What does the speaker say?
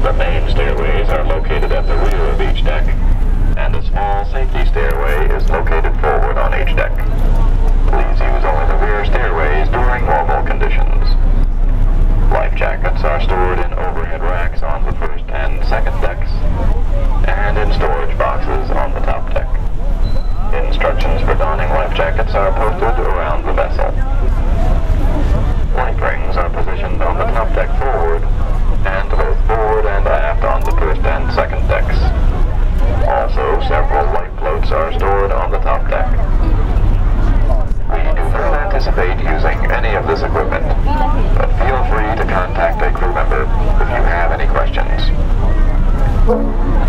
The main stairways are located at the rear of each deck, and a small safety stairway is located forward on each deck. Please use only the rear stairways during normal conditions. Life jackets are stored in overhead racks on the first and second decks, and in storage boxes on the top deck. Instructions for donning life jackets are posted around the vessel. Life rings are positioned on the top deck forward, and both forward and aft on the first and second decks. Also, several life floats are stored on the top deck. We do not anticipate using any of this equipment, but feel free to contact a crew member if you have any questions.